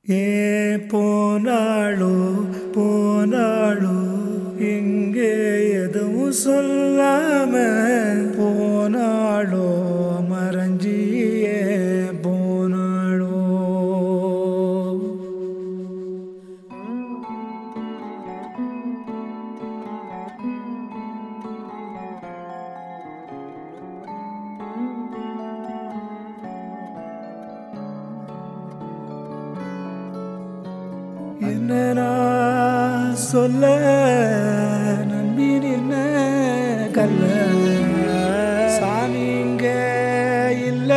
ஏ போனாளோ போனாளோ இங்கே எதுவும் சொல்லாம போனாளோ மறைஞ்சியே போனாளோ. என்ன சொல்ல நம்பின் என்ன கல்ல சாமிங்க இல்ல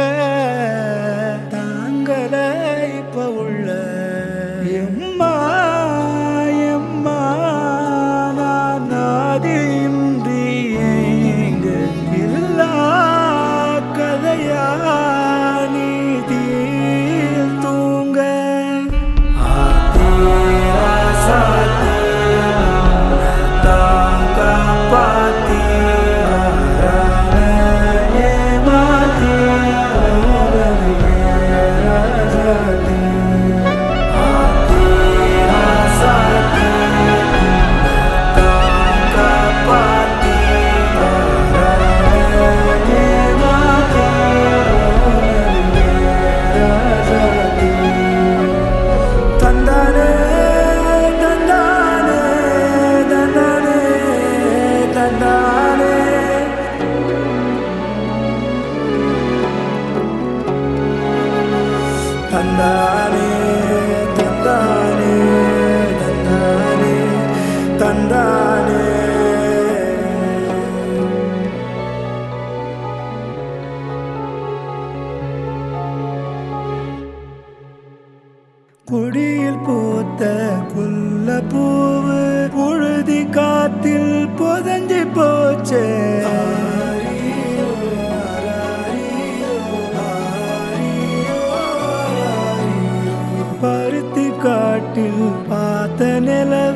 தாங்கல இப்ப உள்ள எம்மா எம்மா நான் நாதின்றி எங்க இல்ல கதையா நீதியில் தூங்க தந்தானே தந்தானே தந்தானே தந்தானே. குடியில் பூத்த புல்ல பூவு புழுதி காத்தில் புதஞ்சி போச்சே. பருத்தி காட்டில் பார்த்த நிலவு